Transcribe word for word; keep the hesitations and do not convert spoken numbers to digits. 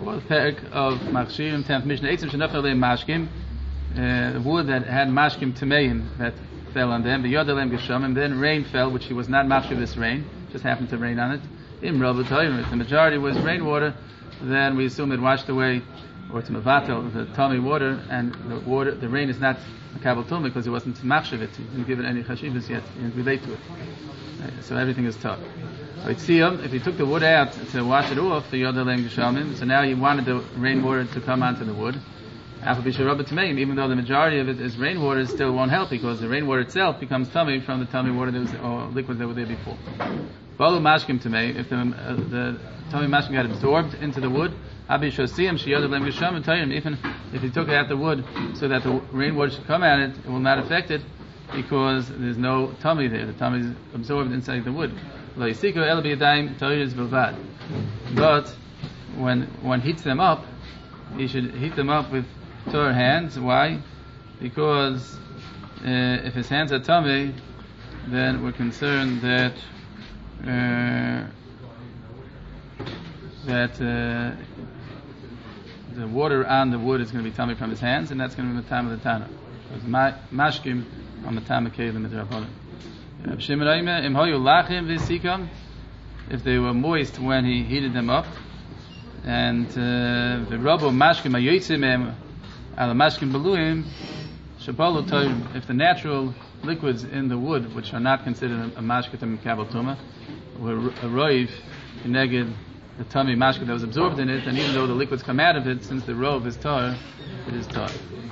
Well, the perk of Machshirim, tenth Mishnah, Eitzim Shenafel Leim Mashkim, the wood that had Mashkim Tameim that fell on them, the Yodalem Geshamim, then rain fell, which he was not Machshiv this rain, just happened to rain on it. Im Rabba Toyim, if the majority was rainwater, then we assume it washed away, or it's Mavatel, the Tami water, and the water, the rain is not a Kabbalah Tum because it wasn't Machshiv it, he didn't give it any Chashivas yet, he didn't relate to it. So everything is tough. If he took the wood out to wash it off, the Yodalem Geshamim, so now he wanted the rainwater to come onto the wood. Even though the majority of it is rainwater, it still won't help because the rainwater itself becomes tummy from the tummy water that was, or liquids that were there before. Balu mashkim tamei, if the, uh, the tummy mashkim got absorbed into the wood, even if he took out the wood so that the rainwater should come at it, it will not affect it because there's no tummy there. The tummy is absorbed inside the wood. But when one heats them up, he should heat them up with Torah hands. Why? Because uh, if his hands are tummy, then we're concerned that uh, that uh, the water on the wood is going to be tummy from his hands, and that's going to be the time of the Tana. Because mashkim on the time of Kelim midrabanan. If they were moist when he heated them up, and the rubber mashkim ayotzim al mashkim beluim shapalu toyim. If the natural liquids in the wood, which are not considered a mashkatam kabel tuma, were a roiv neged the tummy mashkat that was absorbed in it, and even though the liquids come out of it, since the rov is tar, it is tar.